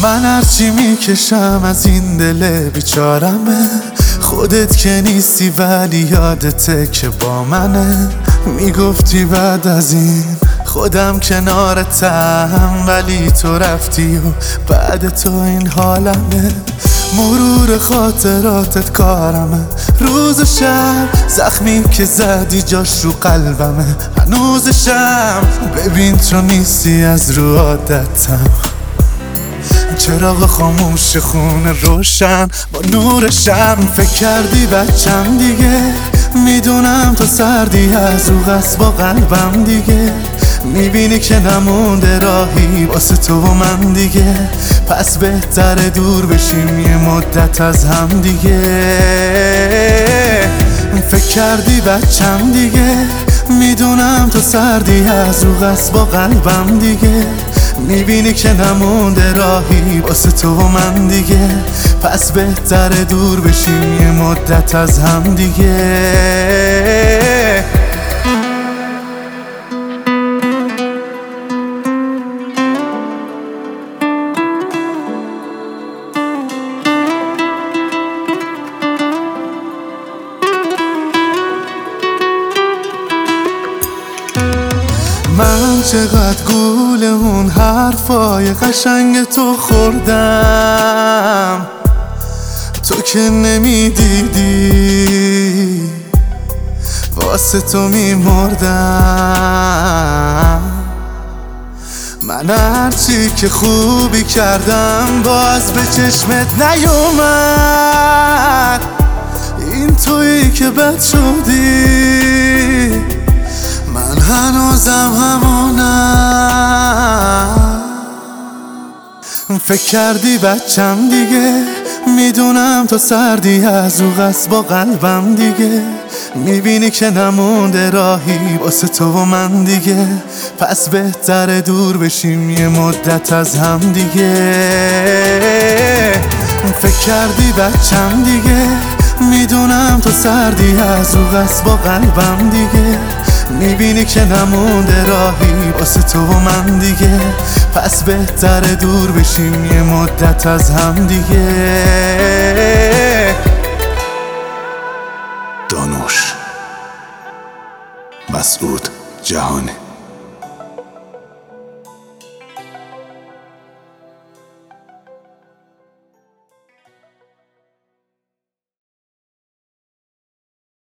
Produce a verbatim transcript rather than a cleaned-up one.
من هرچی میکشم از این دل بیچارمه، خودت که نیستی ولی یادته که با منه. میگفتی بعد از این خودم کنارتم، ولی تو رفتی و بعد تو این حالمه. مرور خاطراتت کارمه، روز و شب زخمی که زدی جاش رو قلبمه. هنوزشم ببین تو نیستی از رو عادتم، چراغ خاموش خونه روشن با نور شم. فکر کردی بچم دیگه، میدونم تو سردی از رو قصد با قلبم دیگه. میبینی که نمونده راهی واسه تو و من دیگه، پس بهتر دور بشیم یه مدت از هم دیگه. فکر کردی بچم دیگه، میدونم تو سردی از رو قصد با قلبم دیگه. میبینی که نمونده راهی واسه تو و من دیگه، پس بهتر دور بشیم یه مدت از هم دیگه. من چقدر گول اون حرفای قشنگ تو خوردم، تو که نمیدیدی واسه تو میمردم. من هرچی که خوبی کردم باز به چشمت نیومد، این تویی که بد شدی، من هنوزم همونم. فکر کردی بچم دیگه، میدونم تو سردی از رو قصد با قلبم دیگه. میبینی که نمونده راهی واسه تو و من دیگه، پس بهتر دور بشیم یه مدت از هم دیگه. فکر کردی بچم دیگه، میدونم تو سردی از رو قصد با قلبم دیگه. میبینی که نمونده راهی واسه تو و من دیگه، پس بهتر دور بشیم یه مدت از هم دیگه. دانوش مسعود جهانی.